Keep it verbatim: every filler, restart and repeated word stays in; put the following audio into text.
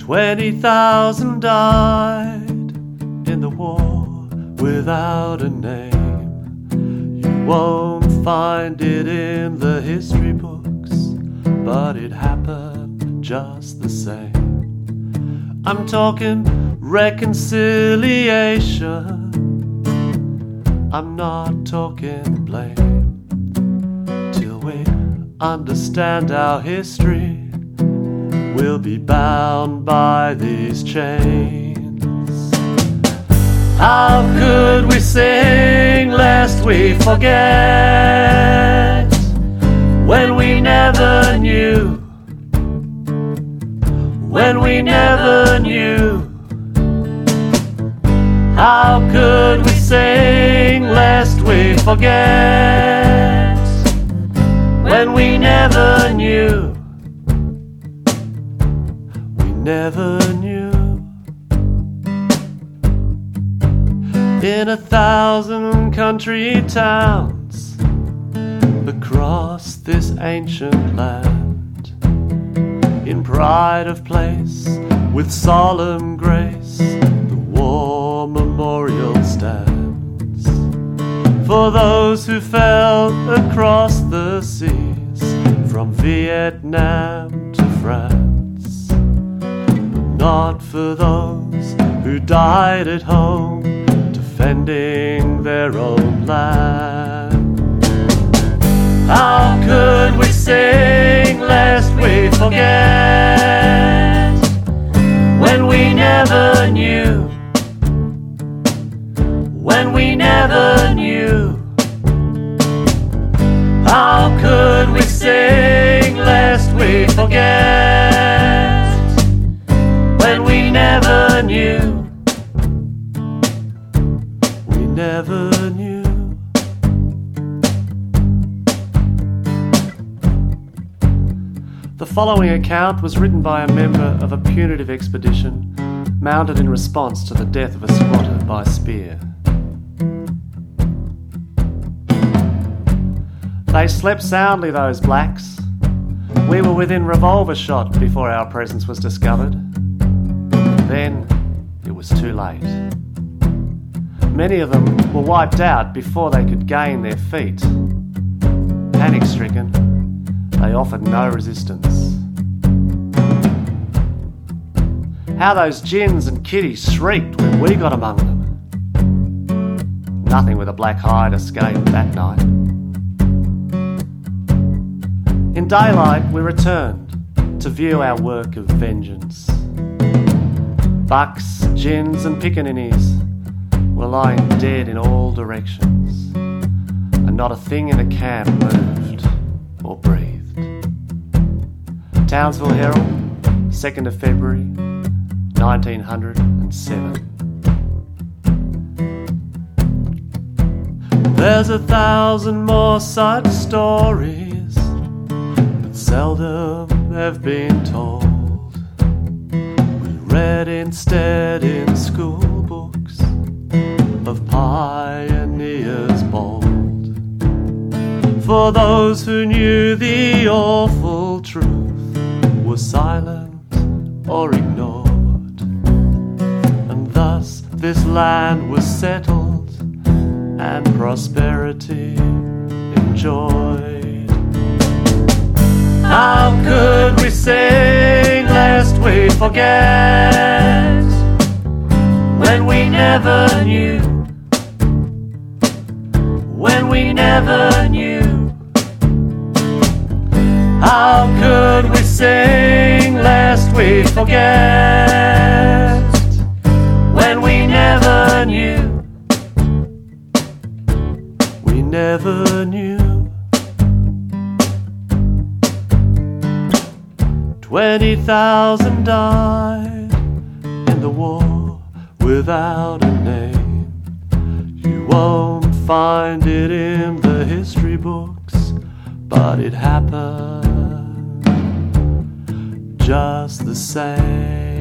Twenty thousand died in the war without a name. You won't find it in the history books, but it happened just the same. I'm talking reconciliation, I'm not talking blame. Till we understand our history, we'll be bound by these chains. How could we sing lest we forget, when we never knew, when we never knew? How could we sing lest we forget, when we never knew, we never knew? In a thousand country towns across this ancient land, in pride of place, with solemn grace, the war memorial stands for those who fell across the seas, from Vietnam to France, but not for those who died at home defending their own land. How could we sing lest we forget, when we never knew, when we never knew? How could we sing lest we forget, when we never knew, we never knew? The following account was written by a member of a punitive expedition mounted in response to the death of a squatter by spear. They slept soundly, those blacks. We were within revolver shot before our presence was discovered. Then it was too late. Many of them were wiped out before they could gain their feet. Panic-stricken, they offered no resistance. How those gins and kiddies shrieked when we got among them. Nothing with a black hide escaped that night. In daylight we returned to view our work of vengeance. Bucks, gins and pickaninnies were lying dead in all directions, and not a thing in the camp moved or breathed. Townsville Herald, second of February, nineteen oh seven. There's a thousand more such stories, but seldom have been told. We read instead in school books of pioneers bold, for those who knew the awful truth were silent or ignored, and thus this land was settled and prosperity enjoyed. How could we sing lest we forget, when we never knew, when we never knew? How could we sing lest we forget, when we never knew, we never knew? Twenty thousand died in the war without a name. You won't find it in the history books, but it happened just the same.